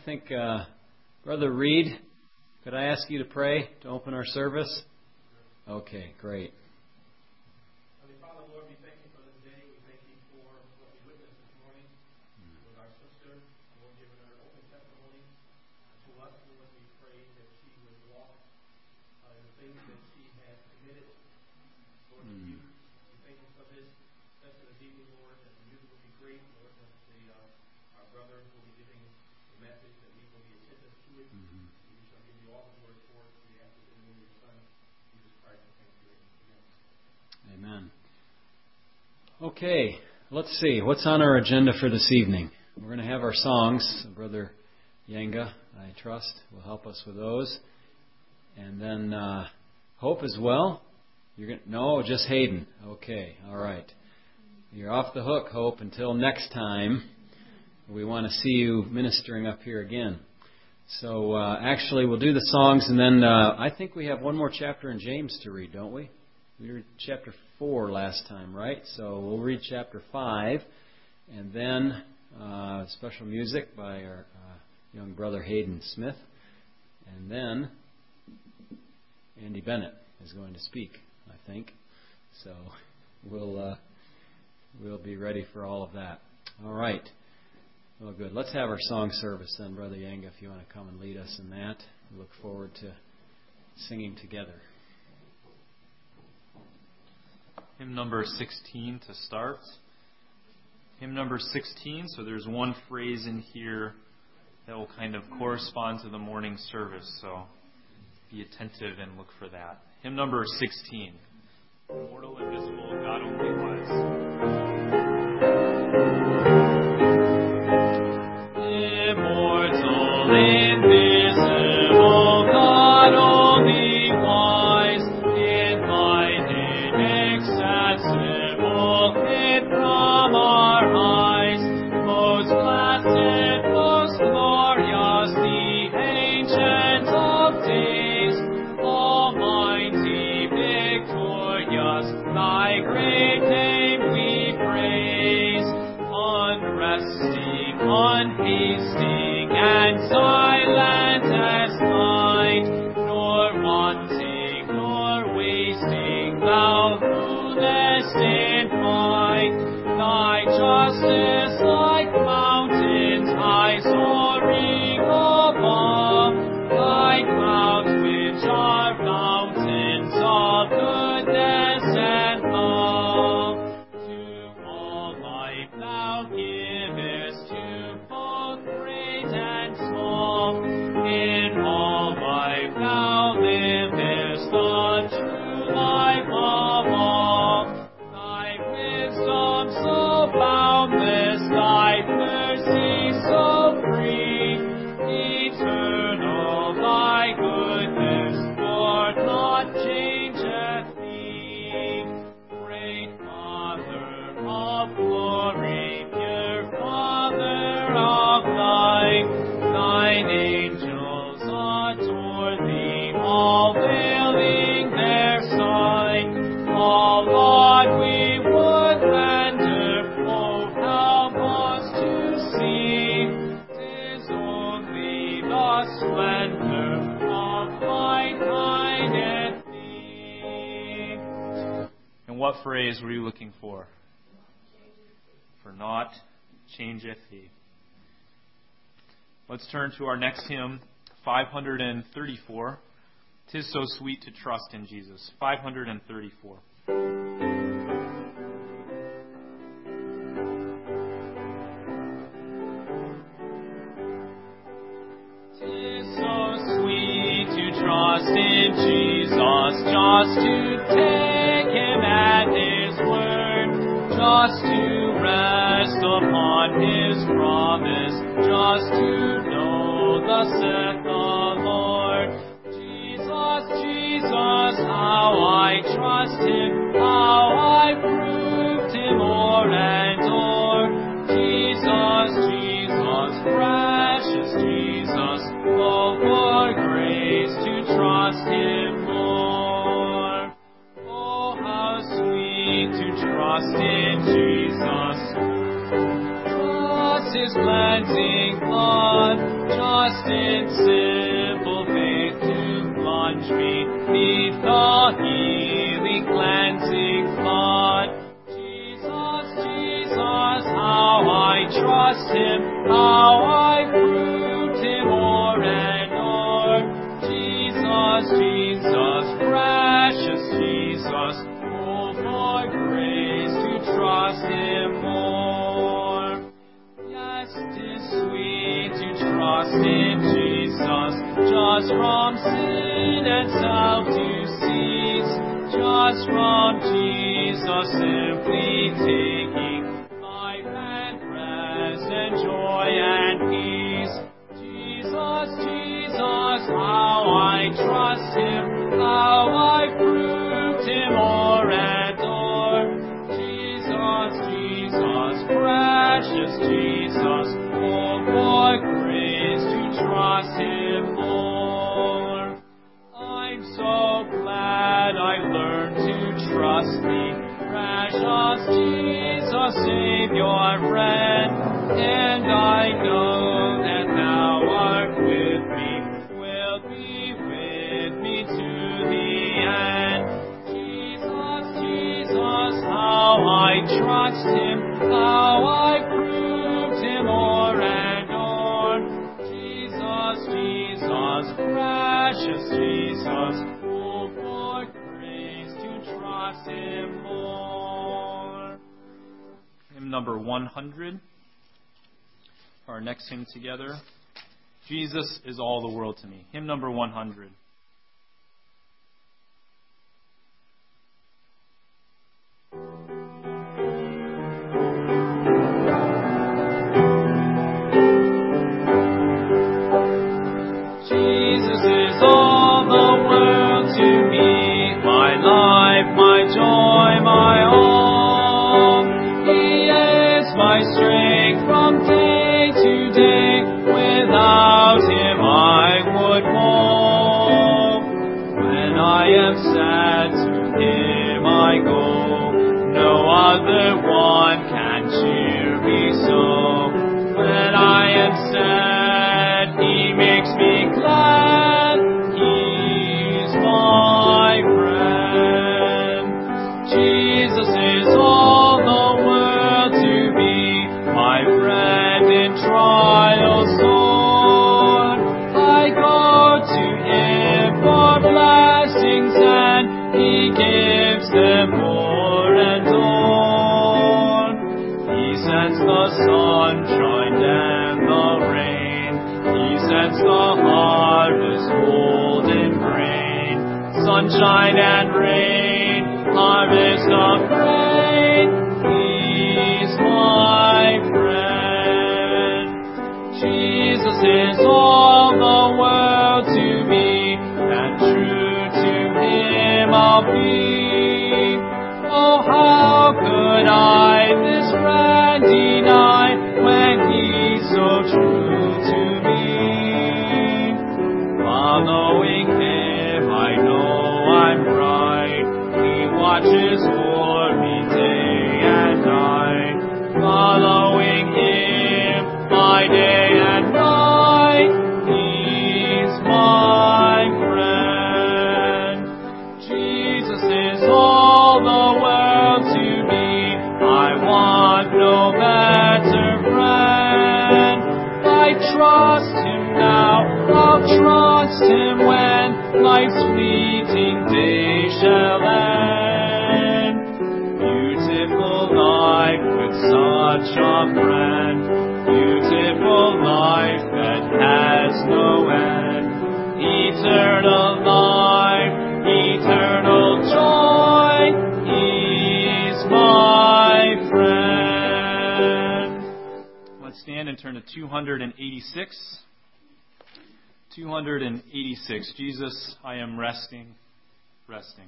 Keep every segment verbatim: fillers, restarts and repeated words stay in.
think, uh, Brother Reed, could I ask you to pray to open our service? Okay, great. Amen. Okay, let's see. What's on our agenda for this evening? We're going to have our songs. Brother Yanga, I trust, will help us with those. And then uh, Hope as well. You're going to, no, just Hayden. Okay, all right. You're off the hook, Hope, until next time. We want to see you ministering up here again. So uh, actually, we'll do the songs, and then uh, I think we have one more chapter in James to read, don't we? We read chapter four last time, right? So we'll read chapter five, and then uh, special music by our uh, young brother Hayden Smith, and then Andy Bennett is going to speak, I think. So we'll uh, we'll be ready for all of that. All right. Well, good. Let's have our song service then, Brother Yanga, if you want to come and lead us in that. We look forward to singing together. Hymn number sixteen to start. Hymn number sixteen, so there's one phrase in here that will kind of correspond to the morning service, so be attentive and look for that. Hymn number sixteen. Immortal, invisible, God only wise. Immortal, invisible, God only wise, invited, accessible, hid from our eyes, most blessed, most glorious, the ancient of days, almighty, victorious, thy great name we praise, unresting, unhasting, and silent as light, nor wanting, nor wasting, thou rulest in might, thy justice like mountains high soaring above, thy clouds which are fountains of goodness and love. To all life thou givest, to both great and small, in all life thou livest, the true life of all. Thy wisdom so boundless, thy mercy so free, eternal thy goodness, Lord, not changeth thee. Great Father of glory, pure Father of light, thine angels adore thee, all veiling their sight. All, Lord, we would render, oh, help us to see. 'Tis only the splendor of light hideth thee. And what phrase were you looking for? For naught changeth he. Let's turn to our next hymn, five thirty-four. 'Tis so sweet to trust in Jesus. five thirty-four. Tis so sweet to trust in Jesus, just to take Him at His word, just to rest upon His promise, just to know thus saith the Lord. Jesus, Jesus, how I trust Him, how I proved Him o'er and o'er. Jesus, Jesus, precious Jesus, oh, for grace to trust Him more. Oh, how sweet to trust in Jesus. Trust His cleansing blood, just trust in simple faith to plunge me beneath the healing, cleansing flood. Jesus, Jesus, how I trust Him, how I proved Him o'er and o'er. Jesus, Jesus, precious Jesus, oh, for grace to trust Him more. Yes, 'tis sweet to trust in Jesus, just from sin and self to cease, just from Jesus simply taking life and rest and joy and peace. Jesus, Jesus, how I trust Him, how I proved Him o'er and o'er. Jesus, Jesus, precious Jesus, oh, for grace to trust Him more. I'm so glad I learned to trust Thee, precious Jesus, Savior, friend, and I know that Thou art with me, will be with me to the end. Jesus, Jesus, how I trust Him, how I proved Him o'er and o'er. Jesus, Jesus, precious Jesus, oh, for grace to trust Him more. Hymn number one hundred. Our next hymn together. Jesus is all the world to me. Hymn number one hundred. Jesus is all the world to me, my life, my joy, my all. He is my strength from day to day. Without Him I would fall. When I am sad, to Him I go. No other one can cheer me so. When I am sad, He makes me glad. He's my friend. Jesus is all the world to me, my friend in trials sore. I go to Him for blessings, and He gives them more and more. He sends the sunshine and the rain. He sends the harvest golden grain. Sunshine and rain, harvest of grain. He's my friend. Jesus is all the world to me, and true to Him I'll be. Oh, how could I this friend deny, when He's so true to me? Following Him, I know I'm right. He watches o'er me day and night. Following Him, my day and night. He's my friend. Jesus is all the world to me. I want no better friend. I trust Him now, I'll trust Him when life's fleeting day shall end. Beautiful life with such a friend, beautiful life that has no end. Eternal life, eternal joy, He's my friend. Let's stand and turn to two hundred eighty-six. two hundred eighty-six. Jesus, I am resting, resting.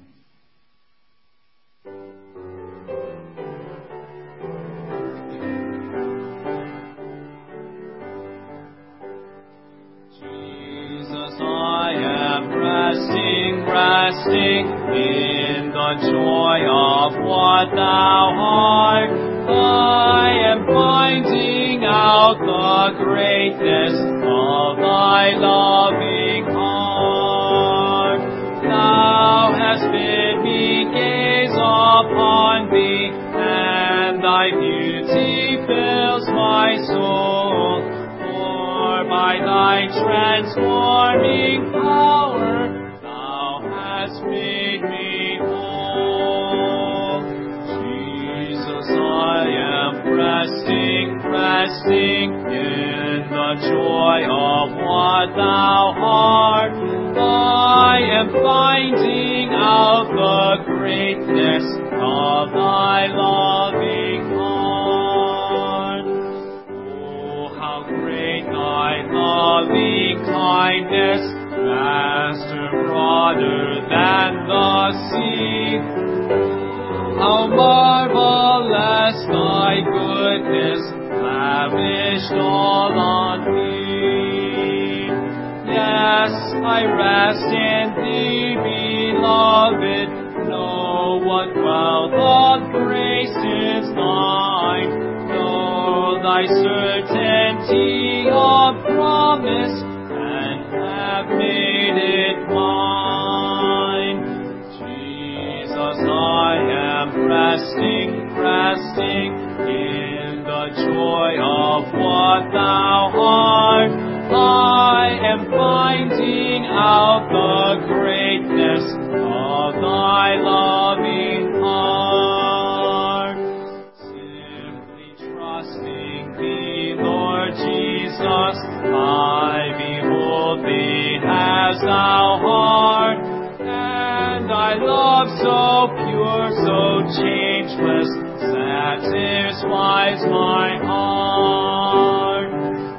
Jesus, I am resting, resting in the joy of what Thou art. I am finding out out the greatness of thy loving heart. Thou hast bid me gaze upon thee, and thy beauty fills my soul. For by thy transforming power thou hast made me whole. Jesus, I am resting, resting in the joy of what thou art. I am finding out the greatness of thy loving heart. Oh, how great thy loving kindness, vaster, broader than the sea. How marvelous thy goodness, lavished all on me. Yes, I rest in thee, beloved. Know what wealth of grace is thine. Know thy certainty of promise, and have made it mine. Jesus, I am resting, resting in the joy of what thou art. I am finding out the greatness of thy loving heart. Simply trusting thee, Lord Jesus, I behold thee as thou art. And thy love so pure, so changeless, satisfies my heart.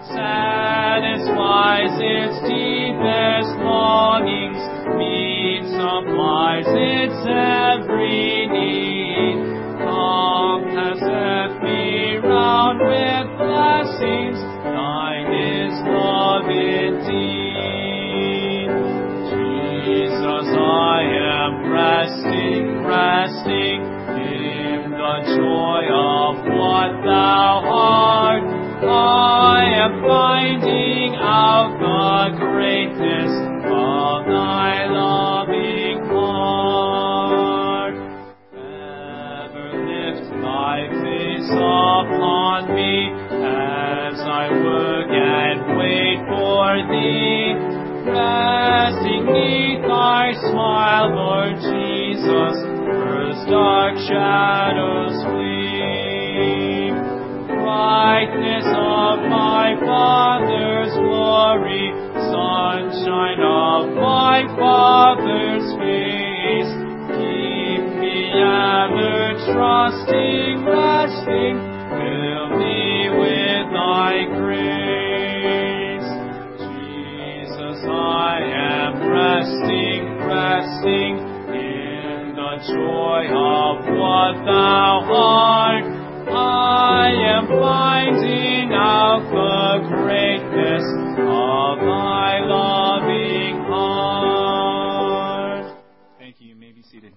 Satisfies its deepest longings, meets, supplies its every need. Compasseth me round with blessings, thine is love indeed. Jesus, I am resting, resting in the joy of what thou art. I am finding out the greatness of thy loving heart. Ever lift thy face upon me as I work and wait for thee. Resting neath thy smile, Lord Jesus, earth's dark shadows flee. Brightness of my Father's glory, sunshine of my Father's face, keep me ever trusting, resting, fill me with thy grace. Jesus, I am resting, resting in the joy of what thou art. I am finding out the greatness of thy loving heart. Thank you. You may be seated.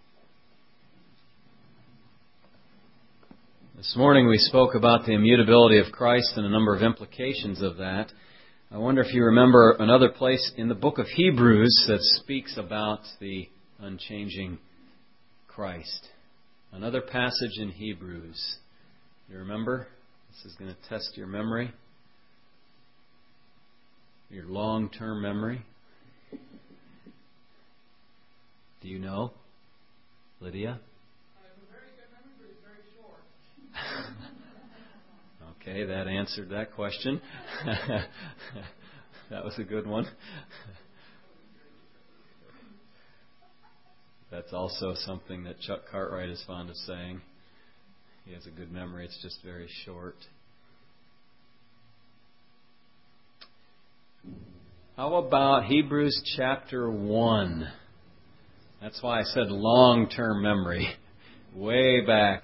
This morning we spoke about the immutability of Christ and a number of implications of that. I wonder if you remember another place in the book of Hebrews that speaks about the unchanging Christ. Another passage in Hebrews. You remember? This is going to test your memory, your long-term memory. Do you know, Lydia? I have a very good memory, but it's very short. Okay, that answered that question. That was a good one. That's also something that Chuck Cartwright is fond of saying. He has a good memory, it's just very short. How about Hebrews chapter one? That's why I said long-term memory. Way back.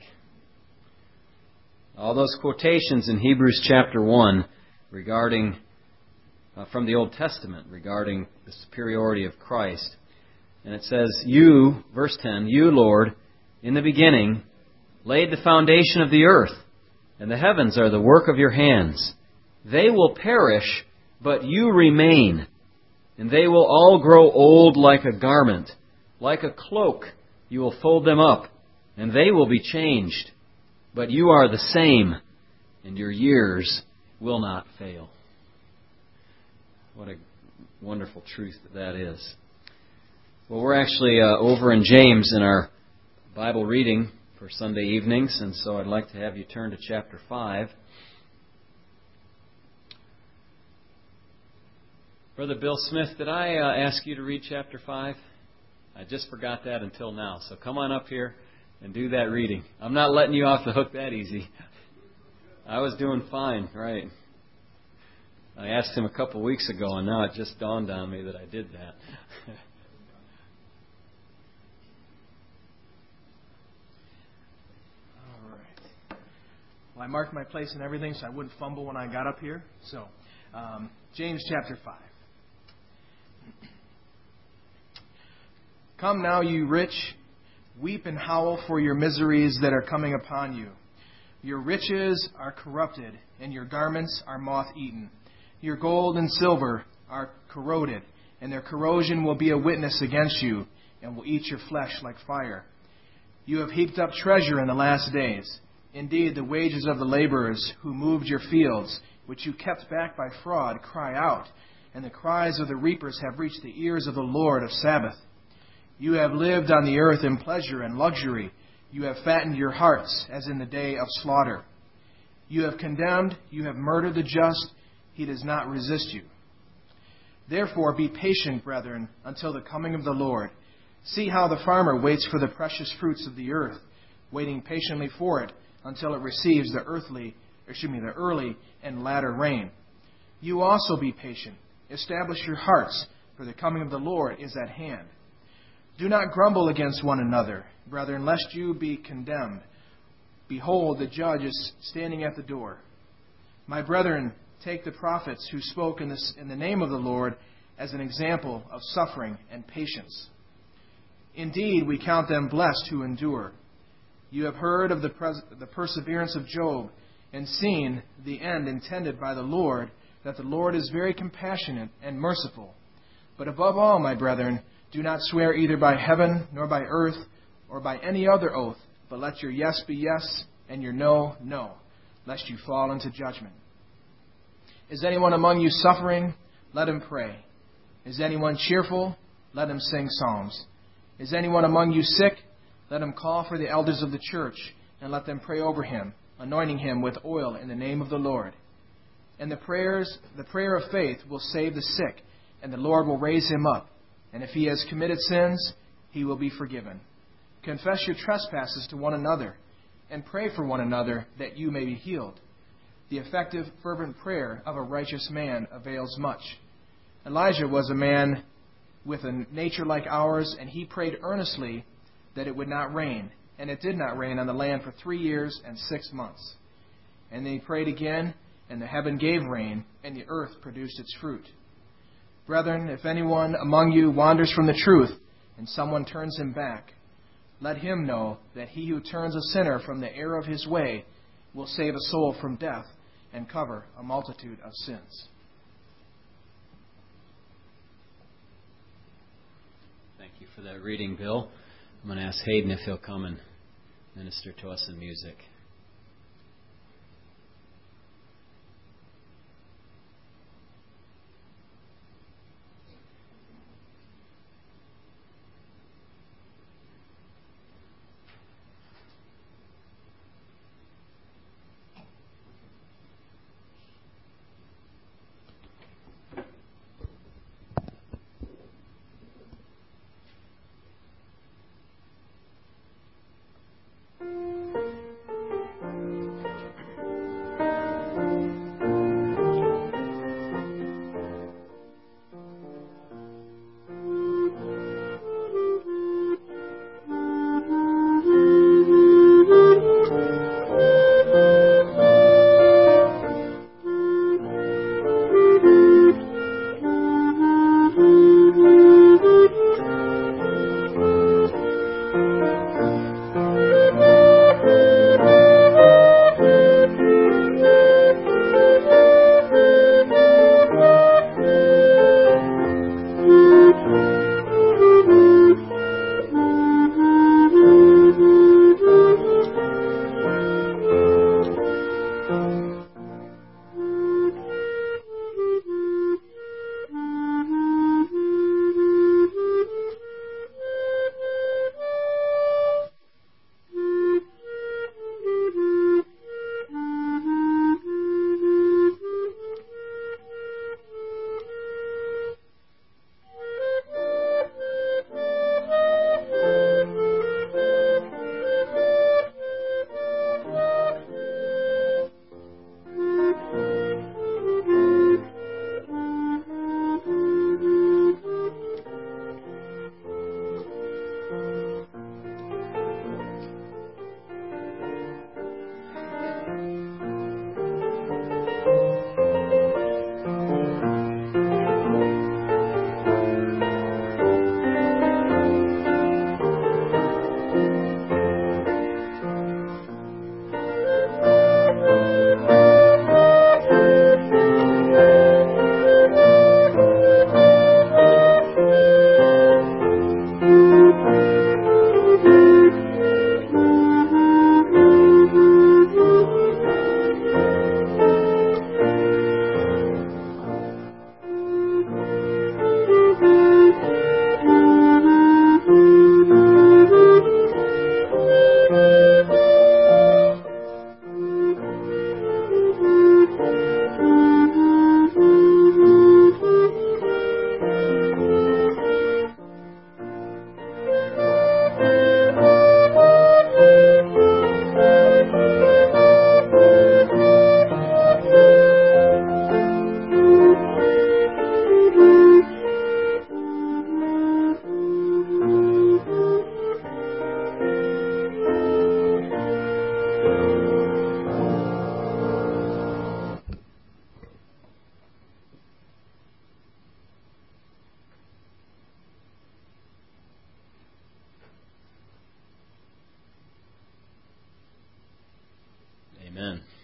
All those quotations in Hebrews chapter one regarding, uh, from the Old Testament, regarding the superiority of Christ. And it says, you, verse ten, you, Lord, in the beginning, laid the foundation of the earth, and the heavens are the work of your hands. They will perish, but you remain, and they will all grow old like a garment. Like a cloak, you will fold them up, and they will be changed. But you are the same, and your years will not fail. What a wonderful truth that that is. Well, we're actually uh, over in James in our Bible reading for Sunday evenings, and so I'd like to have you turn to chapter five. Brother Bill Smith, did I uh, ask you to read chapter five? I just forgot that until now, so come on up here and do that reading. I'm not letting you off the hook that easy. I was doing fine, right. I asked him a couple weeks ago, and now it just dawned on me that I did that. All right. Well, I marked my place and everything so I wouldn't fumble when I got up here. So, um, James chapter five. Come now, you rich, weep and howl for your miseries that are coming upon you. Your riches are corrupted, and your garments are moth-eaten. Your gold and silver are corroded, and their corrosion will be a witness against you, and will eat your flesh like fire. You have heaped up treasure in the last days. Indeed, the wages of the laborers who moved your fields, which you kept back by fraud, cry out, and the cries of the reapers have reached the ears of the Lord of Sabaoth. You have lived on the earth in pleasure and luxury. You have fattened your hearts as in the day of slaughter. You have condemned, you have murdered the just. He does not resist you. Therefore, be patient, brethren, until the coming of the Lord. See how the farmer waits for the precious fruits of the earth, waiting patiently for it until it receives the earthly, or excuse me, the early and latter rain. You also be patient. Establish your hearts, for the coming of the Lord is at hand. Do not grumble against one another, brethren, lest you be condemned. Behold, the judge is standing at the door. My brethren, take the prophets who spoke in, this, in the name of the Lord as an example of suffering and patience. Indeed, we count them blessed who endure. You have heard of the, pres- the perseverance of Job and seen the end intended by the Lord, that the Lord is very compassionate and merciful. But above all, my brethren, do not swear either by heaven, nor by earth, or by any other oath, but let your yes be yes, and your no, no, lest you fall into judgment. Is anyone among you suffering? Let him pray. Is anyone cheerful? Let him sing psalms. Is anyone among you sick? Let him call for the elders of the church, and let them pray over him, anointing him with oil in the name of the Lord. And the prayers, the prayer of faith will save the sick, and the Lord will raise him up. And if he has committed sins, he will be forgiven. Confess your trespasses to one another, and pray for one another that you may be healed. The effective, fervent prayer of a righteous man avails much. Elijah was a man with a nature like ours, and he prayed earnestly that it would not rain. And it did not rain on the land for three years and six months. And then he prayed again, and the heaven gave rain, and the earth produced its fruit. Brethren, if anyone among you wanders from the truth, and someone turns him back, let him know that he who turns a sinner from the error of his way will save a soul from death and cover a multitude of sins. Thank you for that reading, Bill. I'm going to ask Hayden if he'll come and minister to us in music.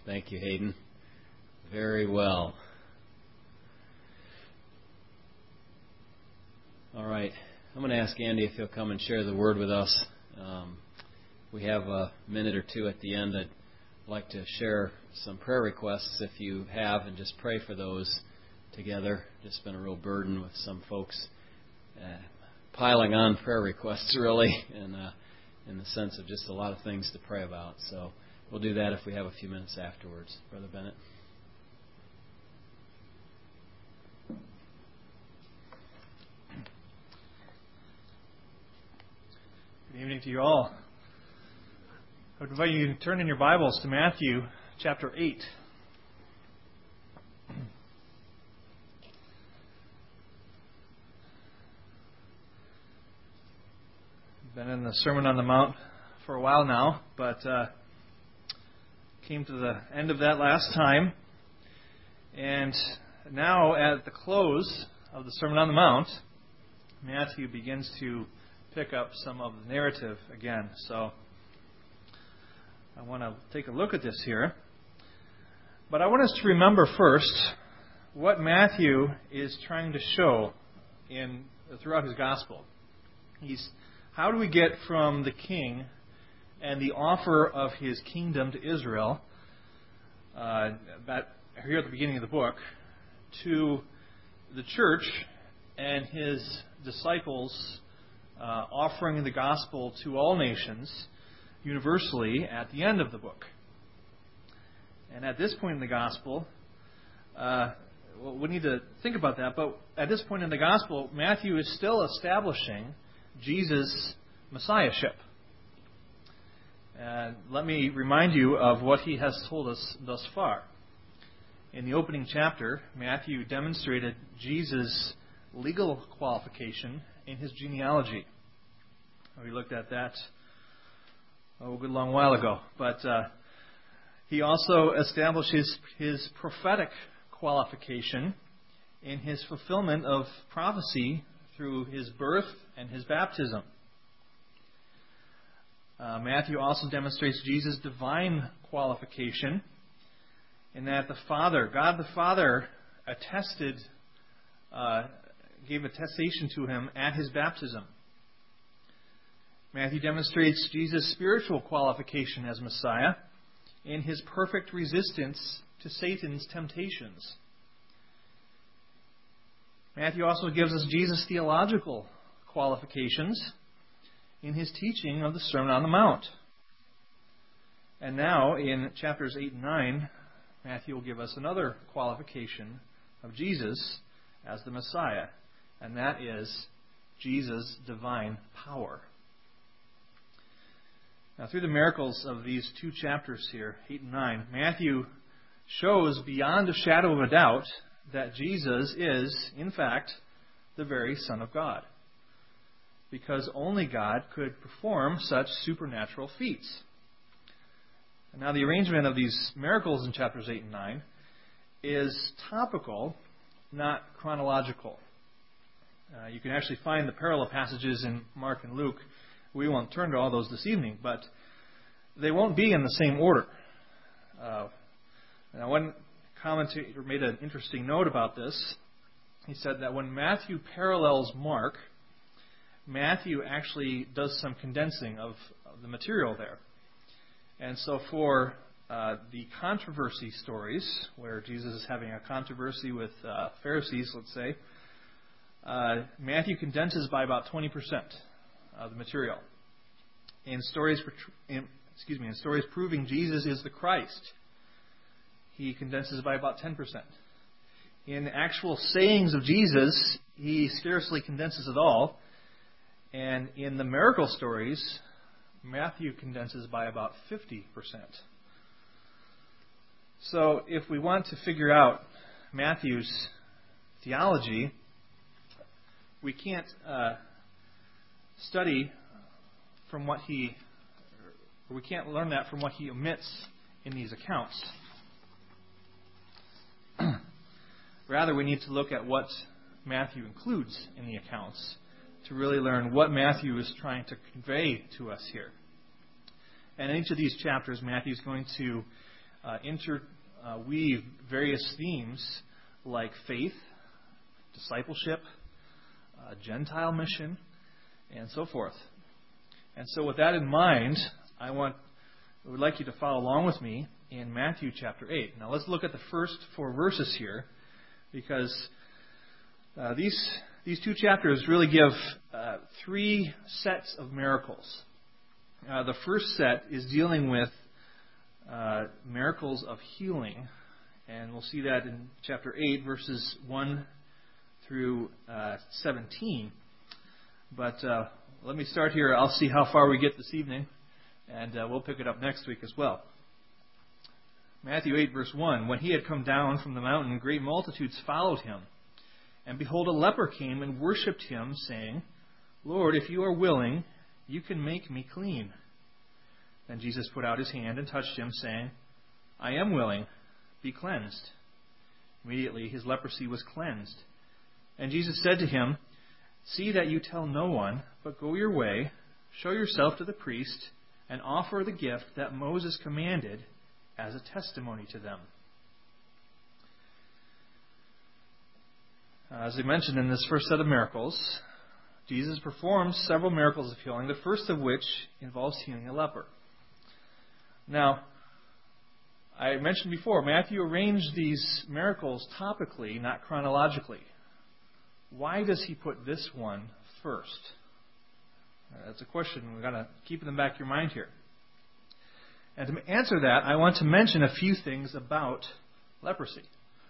Thank you, Hayden. Very well. All right. I'm going to ask Andy if he'll come and share the word with us. Um, we have a minute or two at the end. I'd like to share some prayer requests if you have, and just pray for those together. Just been a real burden with some folks uh, piling on prayer requests, really, and uh, in the sense of just a lot of things to pray about. So we'll do that if we have a few minutes afterwards. Brother Bennett. Good evening to you all. I would invite you to turn in your Bibles to Matthew chapter eight. Been in the Sermon on the Mount for a while now, but uh, came to the end of that last time. And now at the close of the Sermon on the Mount, Matthew begins to pick up some of the narrative again. So I want to take a look at this here. But I want us to remember first what Matthew is trying to show in throughout his gospel. He's how do we get from the king and the offer of his kingdom to Israel, uh, that here at the beginning of the book, to the church and his disciples Uh, offering the gospel to all nations universally at the end of the book. And at this point in the gospel, uh, well, we need to think about that, but at this point in the gospel, Matthew is still establishing Jesus' messiahship. And let me remind you of what he has told us thus far. In the opening chapter, Matthew demonstrated Jesus' legal qualification in his genealogy. We looked at that oh, a good long while ago. But uh, he also established his, his prophetic qualification in his fulfillment of prophecy through his birth and his baptism. Uh, Matthew also demonstrates Jesus' divine qualification in that the Father, God the Father, attested uh, gave attestation to him at his baptism. Matthew demonstrates Jesus' spiritual qualification as Messiah in his perfect resistance to Satan's temptations. Matthew also gives us Jesus' theological qualifications in his teaching of the Sermon on the Mount. And now, in chapters eight and nine, Matthew will give us another qualification of Jesus as the Messiah, and that is Jesus' divine power. Now, through the miracles of these two chapters here, eight and nine, Matthew shows beyond a shadow of a doubt that Jesus is, in fact, the very Son of God, because only God could perform such supernatural feats. And now, the arrangement of these miracles in chapters eight and nine is topical, not chronological. Uh, you can actually find the parallel passages in Mark and Luke. We won't turn to all those this evening, but they won't be in the same order. Uh, now, one commentator made an interesting note about this. He said that when Matthew parallels Mark, Matthew actually does some condensing of, of the material there. And so for uh, the controversy stories, where Jesus is having a controversy with uh, Pharisees, let's say, Uh, Matthew condenses by about twenty percent of the material. In stories, in, excuse me, in stories proving Jesus is the Christ, he condenses by about ten percent. In actual sayings of Jesus, he scarcely condenses at all. And in the miracle stories, Matthew condenses by about fifty percent. So if we want to figure out Matthew's theology, we can't uh, study from what he, or we can't learn that from what he omits in these accounts. Rather, we need to look at what Matthew includes in the accounts to really learn what Matthew is trying to convey to us here. And in each of these chapters, Matthew is going to uh, interweave uh, various themes like faith, discipleship, uh, Gentile mission, and so forth. And so with that in mind, I want I would like you to follow along with me in Matthew chapter eight. Now let's look at the first four verses here, because uh, these these two chapters really give uh, three sets of miracles. Uh, the first set is dealing with uh, miracles of healing, and we'll see that in chapter eight, verses one through uh, seventeen. But uh, let me start here. I'll see how far we get this evening, and uh, we'll pick it up next week as well. Matthew eight, verse one. When he had come down from the mountain, great multitudes followed him. And behold, a leper came and worshipped him, saying, Lord, if you are willing, you can make me clean. Then Jesus put out his hand and touched him, saying, I am willing, be cleansed. Immediately his leprosy was cleansed. And Jesus said to him, See that you tell no one, but go your way, show yourself to the priest, and offer the gift that Moses commanded as a testimony to them. As I mentioned in this first set of miracles, Jesus performs several miracles of healing, the first of which involves healing a leper. Now, I mentioned before, Matthew arranged these miracles topically, not chronologically. Why does he put this one first? That's a question we've got to keep in the back of your mind here. And to answer that, I want to mention a few things about leprosy.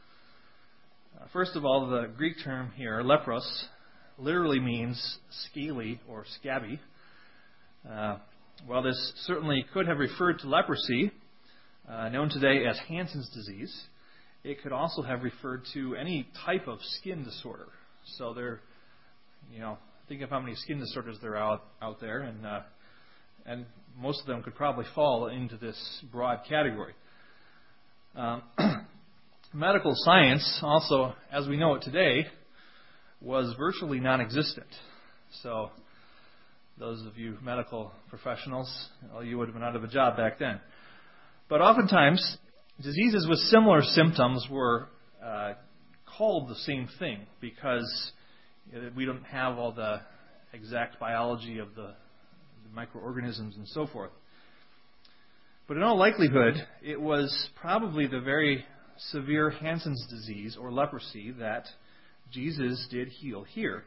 Uh, first of all, the Greek term here, lepros, literally means scaly or scabby. Uh, while this certainly could have referred to leprosy, uh, known today as Hansen's disease, it could also have referred to any type of skin disorder. So there, you know, think of how many skin disorders there are out, out there, and uh, and most of them could probably fall into this broad category. Um, medical science, also, as we know it today, was virtually non-existent. So those of you medical professionals, well, you would have been out of a job back then. But oftentimes, diseases with similar symptoms were uh, called the same thing because we don't have all the exact biology of the, the microorganisms and so forth. But in all likelihood, it was probably the very severe Hansen's disease or leprosy that Jesus did heal here.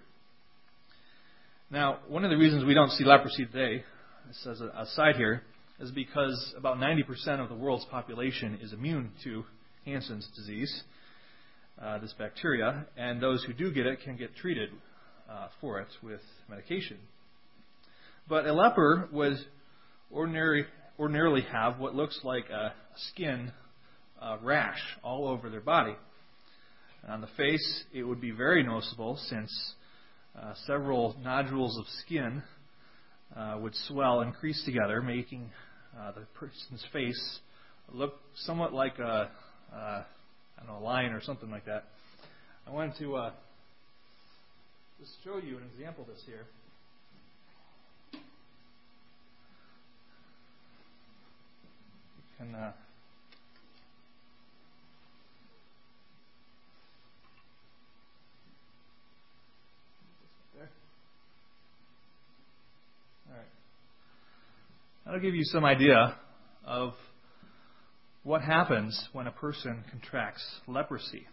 Now, one of the reasons we don't see leprosy today, this as an aside here, is because about ninety percent of the world's population is immune to Hansen's disease, uh, this bacteria, and those who do get it can get treated uh, for it with medication. But a leper would ordinary, ordinarily have what looks like a skin uh, rash all over their body. And on the face, it would be very noticeable since uh, several nodules of skin uh, would swell and crease together, making uh, the person's face look somewhat like a, uh, I don't know, a lion or something like that. I wanted to uh, just show you an example of this here. You can... Uh, That'll give you some idea of what happens when a person contracts leprosy.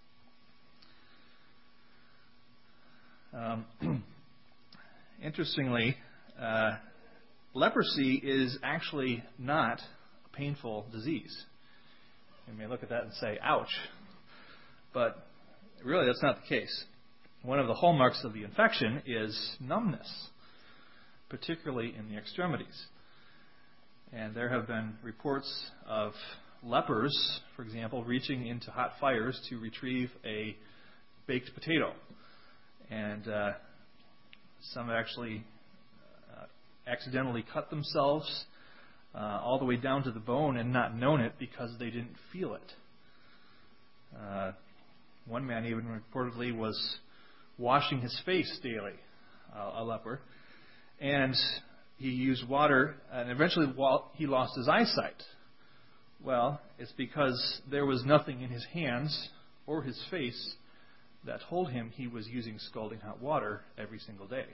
Um, interestingly, uh, leprosy is actually not a painful disease. You may look at that and say, ouch. But really, that's not the case. One of the hallmarks of the infection is numbness, particularly in the extremities. And there have been reports of lepers, for example, reaching into hot fires to retrieve a baked potato. And uh, some actually uh, accidentally cut themselves uh, all the way down to the bone and not known it because they didn't feel it. Uh, one man even reportedly was washing his face daily, uh, a leper, and he used water, and eventually he lost his eyesight. Well, it's because there was nothing in his hands or his face that told him he was using scalding hot water every single day.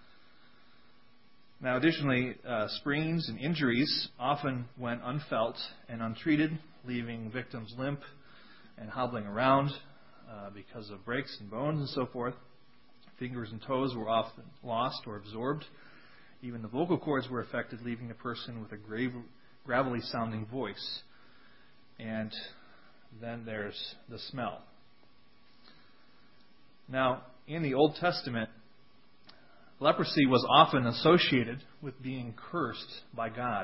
Now, additionally, uh, sprains and injuries often went unfelt and untreated, leaving victims limp and hobbling around uh, because of breaks in bones and so forth. Fingers and toes were often lost or absorbed. Even the vocal cords were affected, leaving the person with a grave, gravelly sounding voice. And then there's the smell. Now, in the Old Testament, leprosy was often associated with being cursed by God.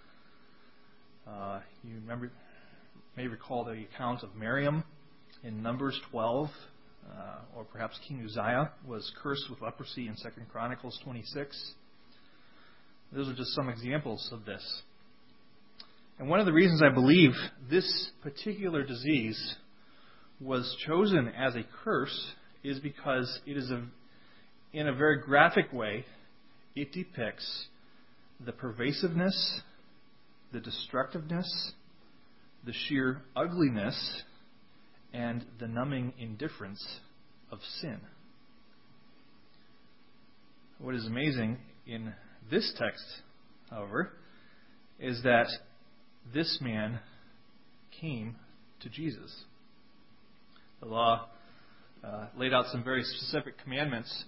Uh, you remember, may recall the account of Miriam in Numbers twelve, uh, or perhaps King Uzziah was cursed with leprosy in Second Chronicles twenty-six. Those are just some examples of this. And one of the reasons I believe this particular disease was chosen as a curse is because it is a, in a very graphic way, it depicts the pervasiveness, the destructiveness, the sheer ugliness, and the numbing indifference of sin. What is amazing in this text, however, is that this man came to Jesus. The law uh, laid out some very specific commandments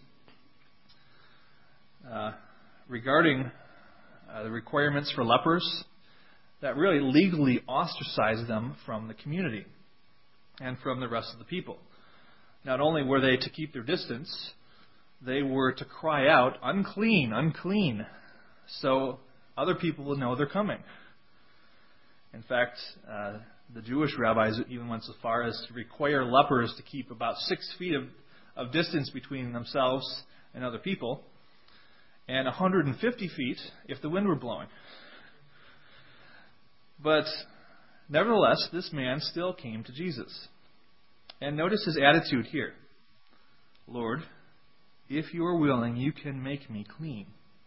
uh, regarding uh, the requirements for lepers that really legally ostracized them from the community and from the rest of the people. Not only were they to keep their distance, they were to cry out, "Unclean, unclean," so other people will know they're coming. In fact, uh, the Jewish rabbis even went so far as to require lepers to keep about six feet of, of distance between themselves and other people, and one hundred fifty feet if the wind were blowing. But nevertheless, this man still came to Jesus. And notice his attitude here. "Lord, if you are willing, you can make me clean."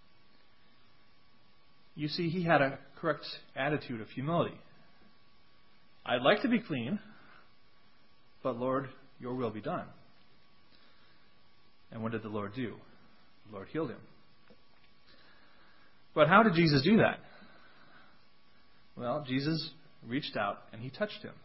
You see, he had a correct attitude of humility. I'd like to be clean, but Lord, your will be done. And what did the Lord do? The Lord healed him. But how did Jesus do that? Well, Jesus reached out and he touched him.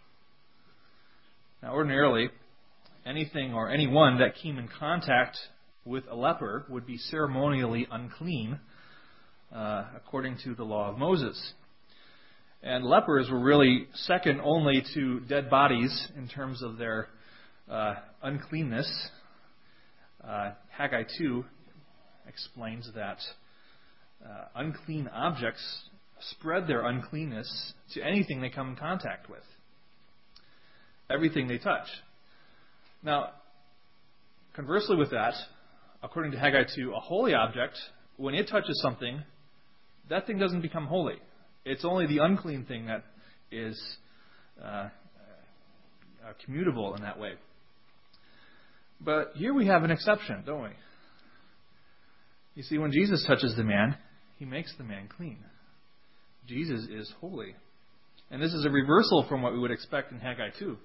Now, ordinarily, anything or anyone that came in contact with a leper would be ceremonially unclean, uh, according to the law of Moses. And lepers were really second only to dead bodies in terms of their uh, uncleanness. Uh, Haggai two explains that uh, unclean objects spread their uncleanness to anything they come in contact with. Everything they touch. Now, conversely with that, according to Haggai two, a holy object, when it touches something, that thing doesn't become holy. It's only the unclean thing that is uh, uh, commutable in that way. But here we have an exception, don't we? You see, when Jesus touches the man, he makes the man clean. Jesus is holy. And this is a reversal from what we would expect in Haggai two.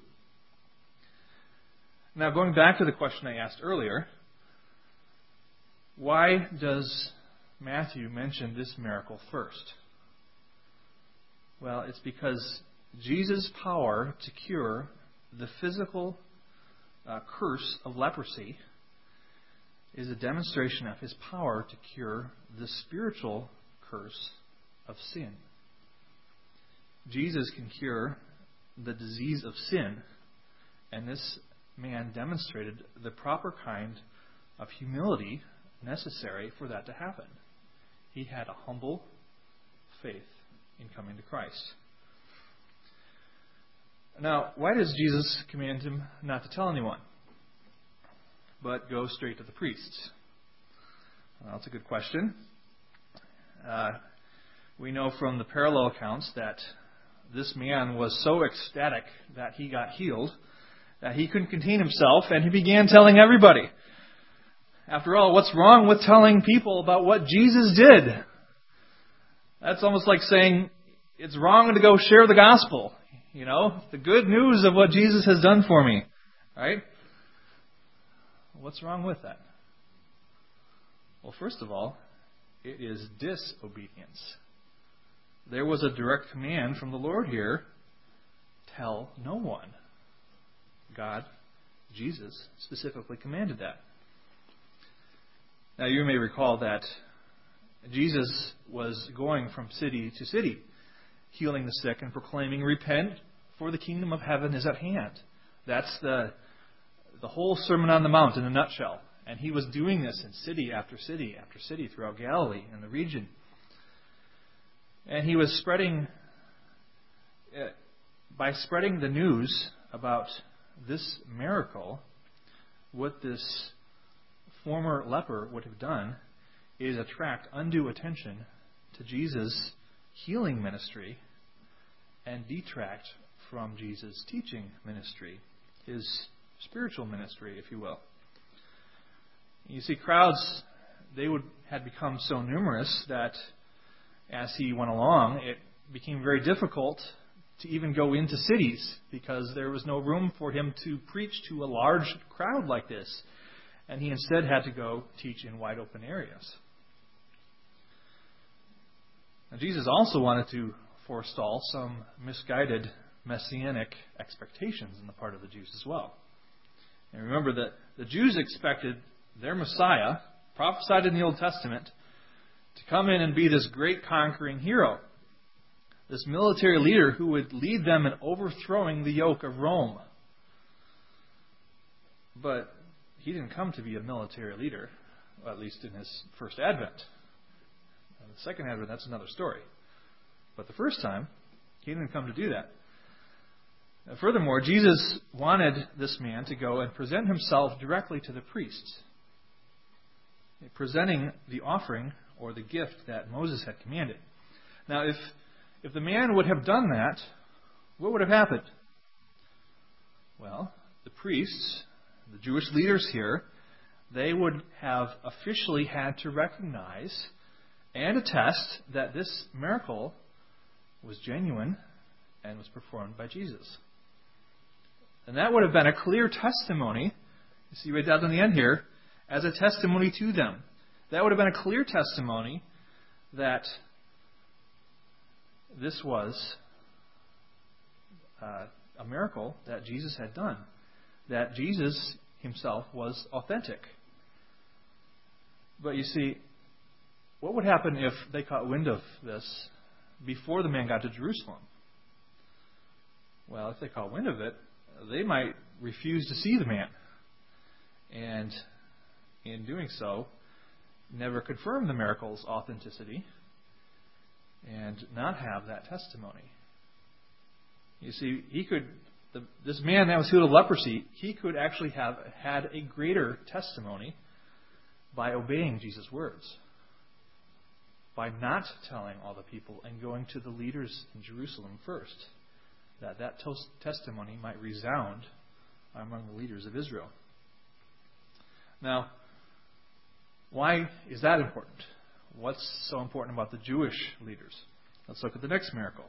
Now, going back to the question I asked earlier, why does Matthew mention this miracle first? Well, it's because Jesus' power to cure the physical uh, curse of leprosy is a demonstration of his power to cure the spiritual curse of sin. Jesus can cure the disease of sin, and this man demonstrated the proper kind of humility necessary for that to happen. He had a humble faith in coming to Christ. Now, why does Jesus command him not to tell anyone, but go straight to the priests? Well, that's a good question. Uh, we know from the parallel accounts that this man was so ecstatic that he got healed that he couldn't contain himself, and he began telling everybody. After all, what's wrong with telling people about what Jesus did? That's almost like saying, it's wrong to go share the gospel. You know, the good news of what Jesus has done for me. Right? What's wrong with that? Well, first of all, it is disobedience. There was a direct command from the Lord here. Tell no one. God, Jesus, specifically commanded that. Now, you may recall that Jesus was going from city to city, healing the sick and proclaiming, "Repent, for the kingdom of heaven is at hand." That's the, the whole Sermon on the Mount in a nutshell. And he was doing this in city after city after city throughout Galilee and the region. And he was spreading, uh, by spreading the news about this miracle, what this former leper would have done is attract undue attention to Jesus' healing ministry and detract from Jesus' teaching ministry, his spiritual ministry, if you will. You see, crowds, they would had become so numerous that as he went along, it became very difficult to even go into cities because there was no room for him to preach to a large crowd like this. And he instead had to go teach in wide open areas. Now, Jesus also wanted to forestall some misguided messianic expectations on the part of the Jews as well. And remember that the Jews expected their Messiah, prophesied in the Old Testament, to come in and be this great conquering hero, this military leader who would lead them in overthrowing the yoke of Rome. But he didn't come to be a military leader, well, at least in his first advent. And the second advent, that's another story. But the first time, he didn't come to do that. Furthermore, Jesus wanted this man to go and present himself directly to the priests, presenting the offering or the gift that Moses had commanded. Now, if if the man would have done that, what would have happened? Well, the priests, the Jewish leaders here, they would have officially had to recognize and attest that this miracle was genuine and was performed by Jesus. And that would have been a clear testimony, you see right down to the end here, as a testimony to them. That would have been a clear testimony that this was uh, a miracle that Jesus had done, that Jesus himself was authentic. But you see, what would happen if they caught wind of this before the man got to Jerusalem? Well, if they caught wind of it, they might refuse to see the man. And in doing so, never confirm the miracle's authenticity and not have that testimony. You see, he could, the, this man that was healed of leprosy, he could actually have had a greater testimony by obeying Jesus' words, by not telling all the people and going to the leaders in Jerusalem first, that that tos- testimony might resound among the leaders of Israel. Now, why is that important? What's so important about the Jewish leaders? Let's look at the next miracle.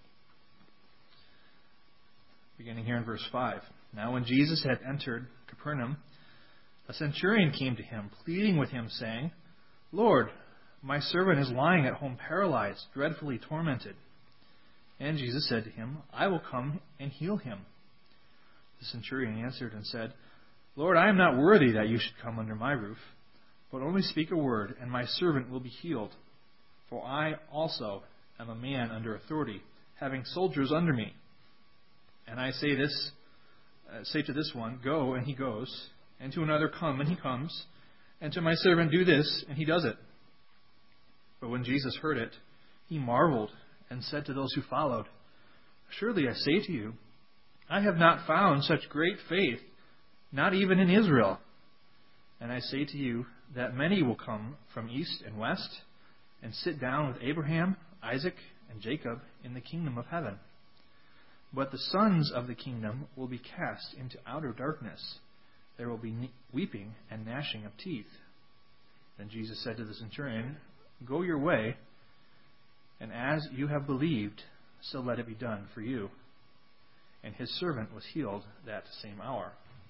Beginning here in verse five. Now when Jesus had entered Capernaum, a centurion came to him, pleading with him, saying, "Lord, my servant is lying at home paralyzed, dreadfully tormented." And Jesus said to him, "I will come and heal him." The centurion answered and said, "Lord, I am not worthy that you should come under my roof, but only speak a word, and my servant will be healed. For I also am a man under authority, having soldiers under me. And I say this, uh, say to this one, 'Go,' and he goes, and to another, 'Come,' and he comes, and to my servant, 'Do this,' and he does it." But when Jesus heard it, he marveled and said to those who followed, "Surely I say to you, I have not found such great faith, not even in Israel. And I say to you that many will come from east and west and sit down with Abraham, Isaac, and Jacob in the kingdom of heaven. But the sons of the kingdom will be cast into outer darkness. There will be weeping and gnashing of teeth." Then Jesus said to the centurion, "Go your way, and as you have believed, so let it be done for you. And his servant was healed that same hour.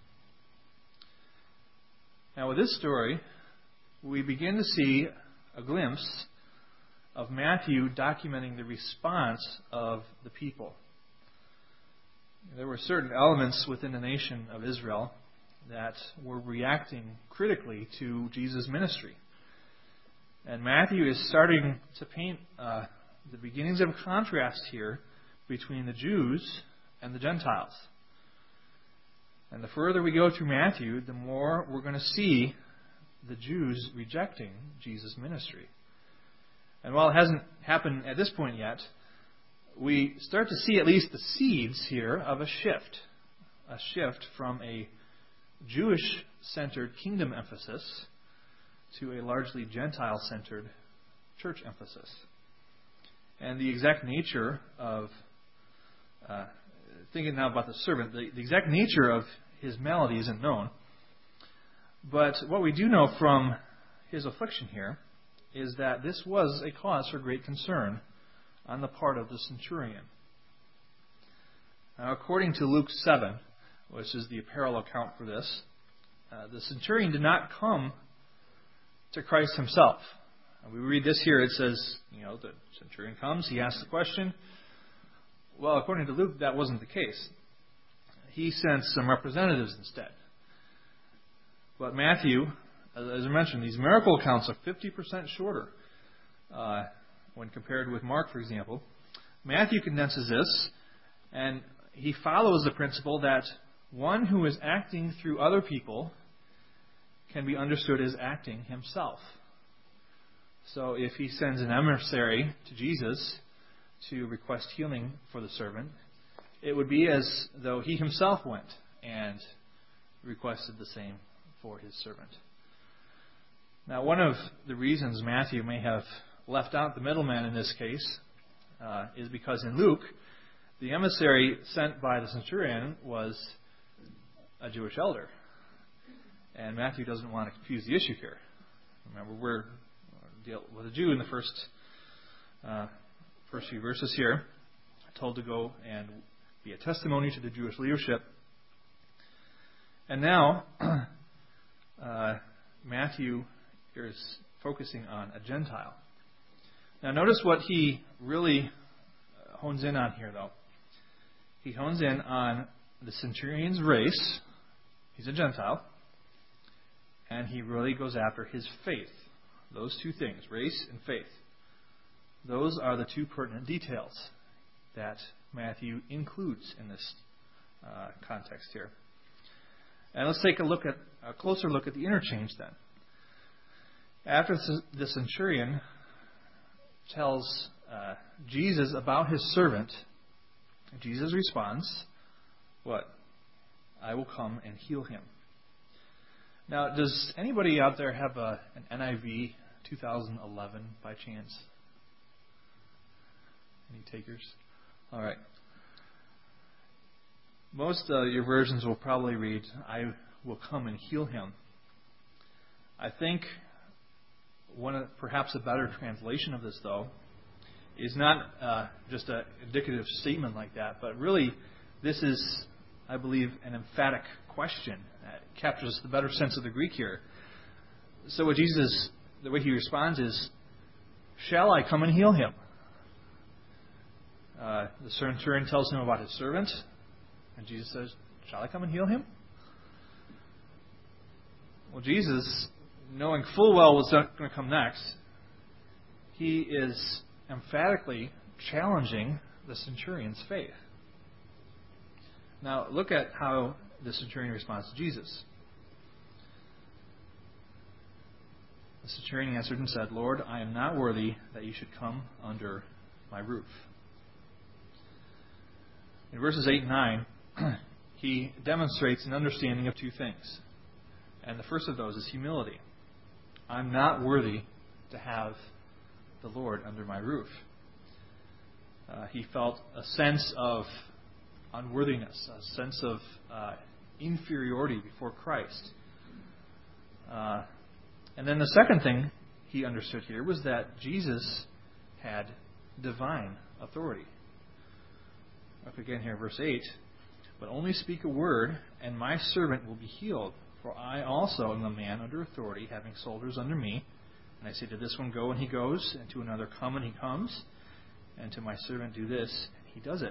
Now with this story, we begin to see a glimpse of Matthew documenting the response of the people. There were certain elements within the nation of Israel that were reacting critically to Jesus' ministry. And Matthew is starting to paint uh, the beginnings of a contrast here between the Jews and the Gentiles. And the further we go through Matthew, the more we're going to see the Jews rejecting Jesus' ministry. And while it hasn't happened at this point yet, we start to see at least the seeds here of a shift. A shift from a Jewish-centered kingdom emphasis to a largely Gentile-centered church emphasis. And the exact nature of, uh, thinking now about the servant, the, the exact nature of his malady isn't known. But what we do know from his affliction here is that this was a cause for great concern on the part of the centurion. Now, according to Luke seven, which is the parallel account for this, uh, the centurion did not come to Christ himself. We read this here, it says, you know, the centurion comes, he asks the question. Well, according to Luke, that wasn't the case. He sent some representatives instead. But Matthew, as I mentioned, these miracle accounts are fifty percent shorter uh, when compared with Mark, for example. Matthew condenses this, and he follows the principle that one who is acting through other people can be understood as acting himself. So if he sends an emissary to Jesus to request healing for the servant, it would be as though he himself went and requested the same for his servant. Now, one of the reasons Matthew may have left out the middleman in this case uh, is because in Luke, the emissary sent by the centurion was a Jewish elder. And Matthew doesn't want to confuse the issue here. Remember, we're dealing with a Jew in the first uh, first few verses here, told to go and be a testimony to the Jewish leadership. And now, uh, Matthew is focusing on a Gentile. Now, notice what he really hones in on here, though. He hones in on the centurion's race. He's a Gentile. And he really goes after his faith. Those two things, race and faith. Those are the two pertinent details that Matthew includes in this uh, context here. And let's take a look at a closer look at the interchange then. After the centurion tells uh, Jesus about his servant, Jesus responds, what? I will come and heal him. Now, does anybody out there have a, an N I V twenty eleven by chance? Any takers? All right. Most of uh, your versions will probably read, I will come and heal him. I think one of, perhaps a better translation of this, though, is not uh, just an indicative statement like that, but really this is, I believe, an emphatic question that captures the better sense of the Greek here. So what Jesus, the way he responds is, shall I come and heal him? Uh, the centurion tells him about his servant, and Jesus says, shall I come and heal him? Well, Jesus, knowing full well what's going to come next, he is emphatically challenging the centurion's faith. Now, look at how the centurion responds to Jesus. The centurion answered and said, Lord, I am not worthy that you should come under my roof. In verses eight and nine, he demonstrates an understanding of two things. And the first of those is humility. I'm not worthy to have the Lord under my roof. Uh, he felt a sense of unworthiness, a sense of uh, inferiority before Christ. Uh, and then the second thing he understood here was that Jesus had divine authority. Look again here, verse eight. But only speak a word, and my servant will be healed. For I also am a man under authority, having soldiers under me. And I say to this one, go, and he goes, and to another, come, and he comes. And to my servant, do this, and he does it.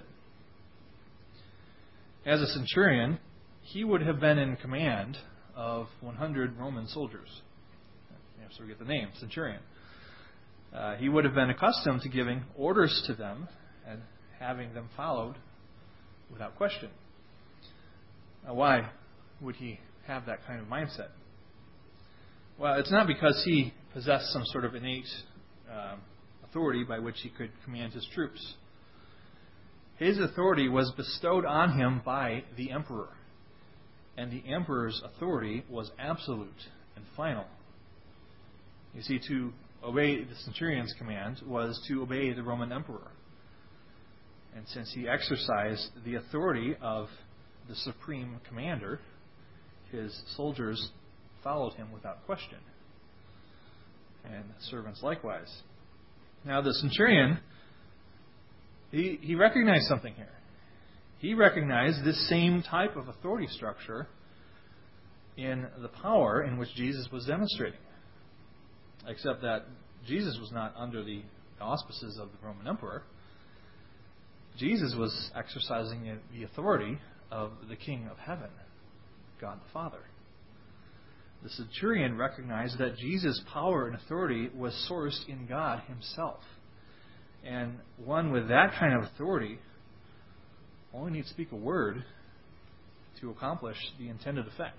As a centurion, he would have been in command of one hundred Roman soldiers. So we get the name, centurion. Uh, he would have been accustomed to giving orders to them and having them followed without question. Now, why would he have that kind of mindset? Well, it's not because he possessed some sort of innate um, authority by which he could command his troops. His authority was bestowed on him by the emperor. And the emperor's authority was absolute and final. You see, to obey the centurion's command was to obey the Roman emperor. And since he exercised the authority of the supreme commander, his soldiers followed him without question. And servants likewise. Now the centurion, he, he recognized something here. He recognized this same type of authority structure in the power in which Jesus was demonstrating. Except that Jesus was not under the auspices of the Roman emperor. Jesus was exercising the authority of the King of Heaven, God the Father. The centurion recognized that Jesus' power and authority was sourced in God Himself. And one with that kind of authority only needs to speak a word to accomplish the intended effect.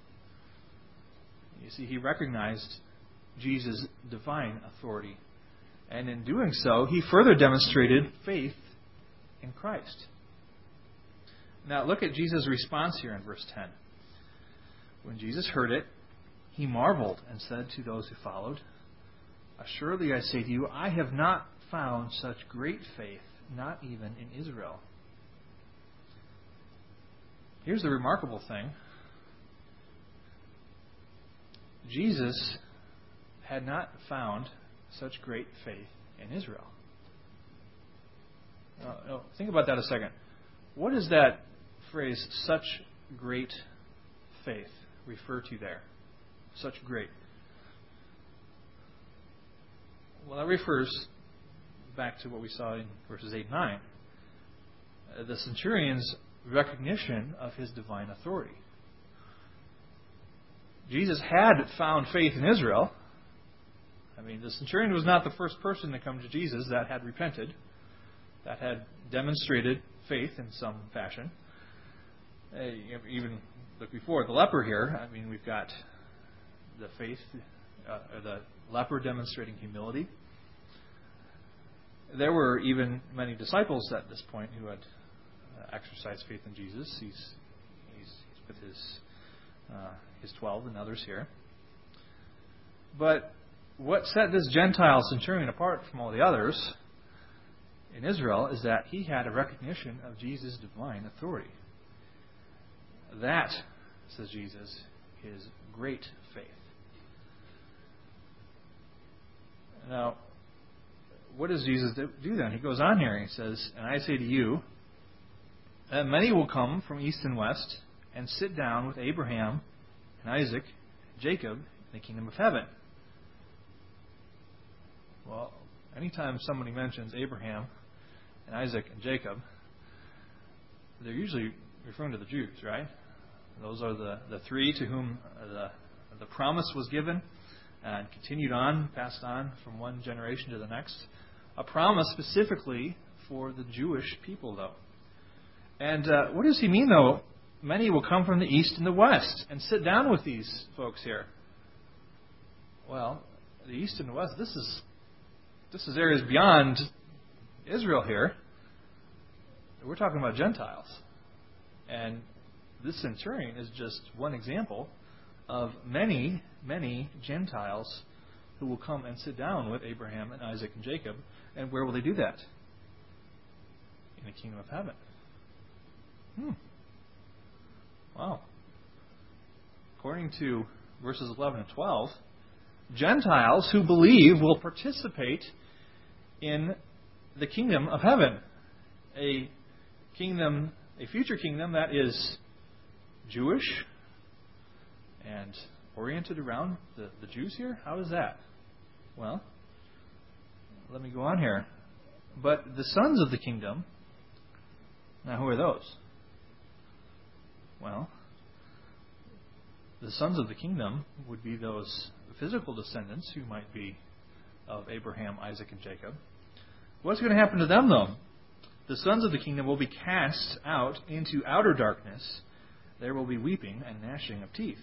You see, he recognized Jesus' divine authority. And in doing so, he further demonstrated faith in Christ. Now look at Jesus' response here in verse ten. When Jesus heard it, he marveled and said to those who followed, Assuredly I say to you, I have not found such great faith, not even in Israel. Here's the remarkable thing. Jesus had not found such great faith in Israel. Now, think about that a second. What does that phrase, such great faith, refer to there? Such great. Well, that refers back to what we saw in verses eight and nine. The centurion's recognition of his divine authority. Jesus had found faith in Israel. I mean, the centurion was not the first person to come to Jesus that had repented, that had demonstrated faith in some fashion. Uh, even look before the leper here. I mean, we've got the faith, uh, or the leper demonstrating humility. There were even many disciples at this point who had uh, exercised faith in Jesus. He's he's, he's with his uh, his twelve and others here. But what set this Gentile centurion apart from all the others in Israel is that he had a recognition of Jesus' divine authority. That, says Jesus, is great faith. Now, what does Jesus do then? He goes on here and he says, And I say to you, that many will come from east and west and sit down with Abraham and Isaac and Jacob in the kingdom of heaven. Well, anytime somebody mentions Abraham and Isaac and Jacob, they're usually referring to the Jews, right? Those are the, the three to whom the, the promise was given and continued on, passed on from one generation to the next. A promise specifically for the Jewish people, though. And uh, what does he mean, though? Many will come from the east and the west and sit down with these folks here. Well, the east and the west, this is this is areas beyond Israel here. We're talking about Gentiles. And this centurion is just one example of many, many Gentiles who will come and sit down with Abraham and Isaac and Jacob. And where will they do that? In the kingdom of heaven. Hmm. Wow. According to verses eleven and twelve, Gentiles who believe will participate in the kingdom of heaven. A kingdom, a future kingdom that is Jewish and oriented around the, the Jews here? How is that? Well, let me go on here. But the sons of the kingdom, now who are those? Well, the sons of the kingdom would be those physical descendants who might be of Abraham, Isaac, and Jacob. What's going to happen to them, though? The sons of the kingdom will be cast out into outer darkness. There will be weeping and gnashing of teeth.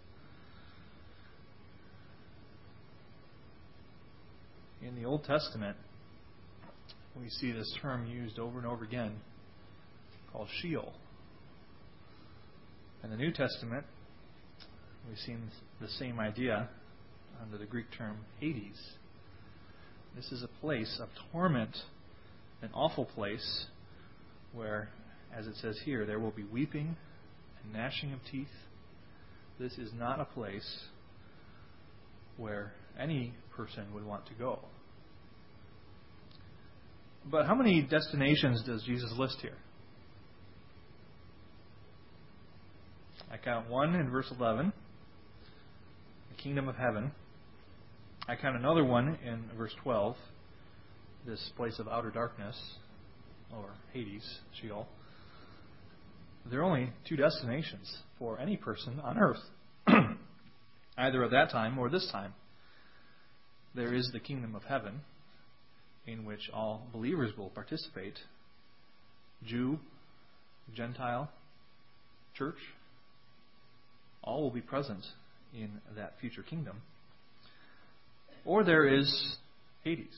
In the Old Testament, we see this term used over and over again called Sheol. In the New Testament, we've seen the same idea under the Greek term Hades. This is a place of torment, an awful place where, as it says here, there will be weeping and gnashing of teeth. This is not a place where any person would want to go. But how many destinations does Jesus list here? I count one in verse eleven, the kingdom of heaven. I count another one in verse twelve, this place of outer darkness, or Hades, Sheol. There are only two destinations for any person on earth, either at that time or this time. There is the kingdom of heaven, in which all believers will participate. Jew, Gentile, church, all will be present in that future kingdom. Or there is Hades.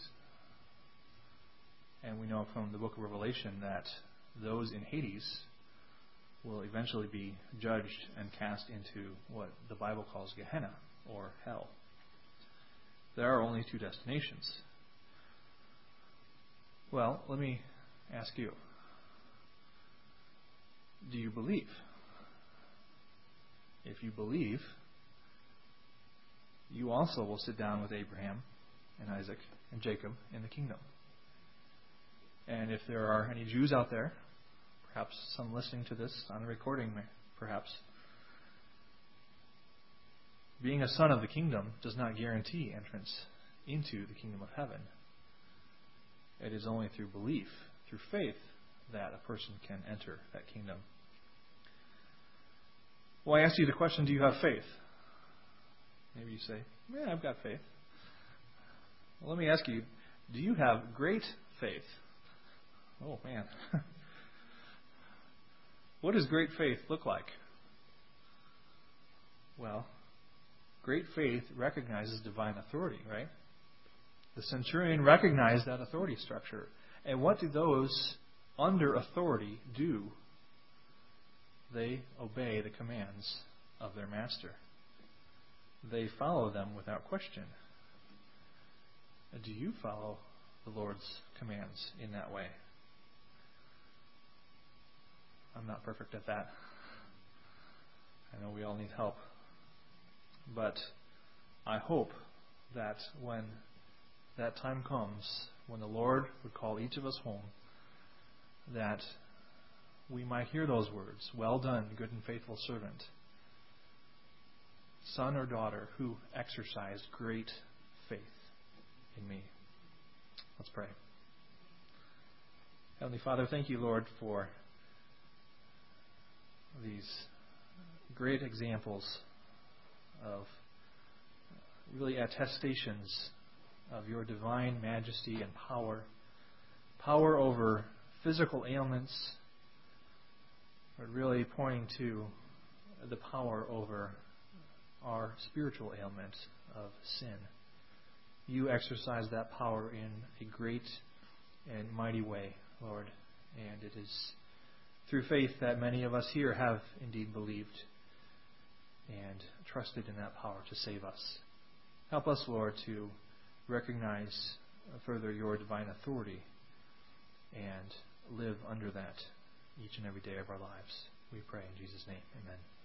And we know from the book of Revelation that those in Hades will eventually be judged and cast into what the Bible calls Gehenna, or hell. There are only two destinations. Well, let me ask you, do you believe? If you believe, you also will sit down with Abraham and Isaac and Jacob in the kingdom. And if there are any Jews out there, perhaps some listening to this on the recording, perhaps, being a son of the kingdom does not guarantee entrance into the kingdom of heaven. It is only through belief, through faith, that a person can enter that kingdom. Well, I asked you the question, do you have faith? Maybe you say, yeah, I've got faith. Well, let me ask you, do you have great faith? Oh, man. What does great faith look like? Well, great faith recognizes divine authority, right? The centurion recognized that authority structure. And what do those under authority do? They obey the commands of their master. They follow them without question. Do you follow the Lord's commands in that way? I'm not perfect at that. I know we all need help. But I hope that when that time comes, when the Lord would call each of us home, that we might hear those words, well done, good and faithful servant, son or daughter who exercised great faith in me. Let's pray. Heavenly Father, thank you, Lord, for these great examples of really attestations of your divine majesty and power, power over physical ailments, but really pointing to the power over our spiritual ailment of sin. You exercise that power in a great and mighty way, Lord, and it is through faith that many of us here have indeed believed and trusted in that power to save us. Help us, Lord, to recognize further your divine authority and live under that each and every day of our lives. We pray in Jesus' name. Amen.